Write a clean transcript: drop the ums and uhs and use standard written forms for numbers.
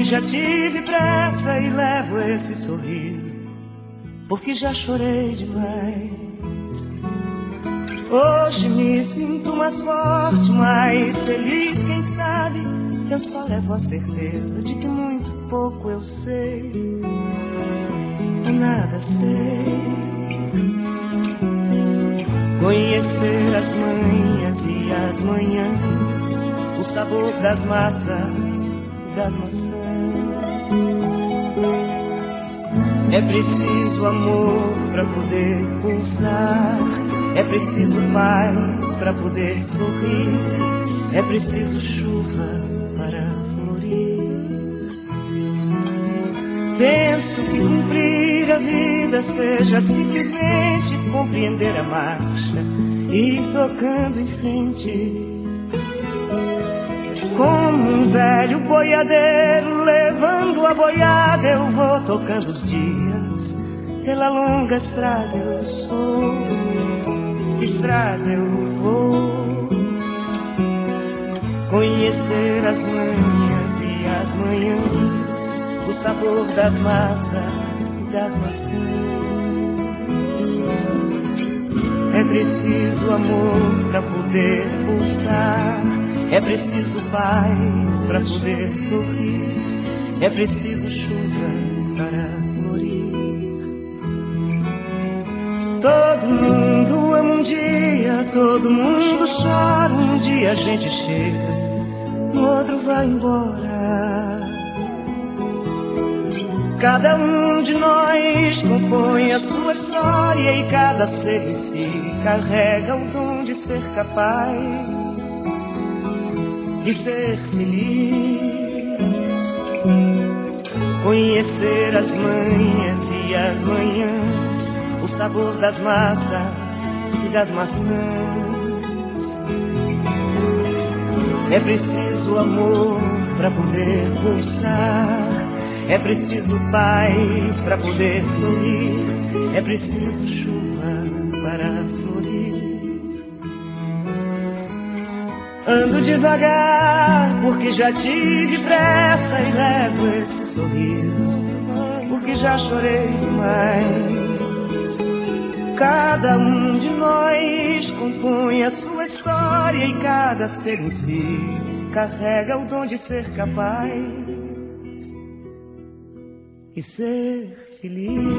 já tive pressa e levo esse sorriso, porque já chorei demais. Hoje me sinto mais forte, mais feliz, quem sabe eu só levo a certeza de que muito pouco eu sei, e nada sei. Conhecer as manhas e as manhãs, o sabor das massas e das maçãs. É preciso amor para poder pulsar, é preciso paz para poder sorrir, é preciso chuva para florir. Penso que cumprir a vida seja simplesmente compreender a marcha e ir tocando em frente. Como um velho boiadeiro levando a boiada, eu vou tocando os dias. Pela longa estrada eu sou, estrada eu vou. Conhecer as manhas e as manhãs, o sabor das massas e das maçãs. É preciso amor para poder pulsar, é preciso paz para poder sorrir, é preciso chuva para florir. Todo mundo ama um dia, todo mundo chora, um dia a gente chega, no outro vai embora. Cada um de nós compõe a sua história e cada ser em si carrega o dom de ser capaz e ser feliz. Conhecer as manhas e as manhãs, o sabor das massas e das maçãs. É preciso amor para poder pulsar, é preciso paz para poder sorrir, é preciso chuva para florir. Ando devagar porque já tive pressa e levo esse sorriso, porque já chorei demais. Cada um de nós compõe a sua história e cada ser em si carrega o dom de ser capaz e ser feliz.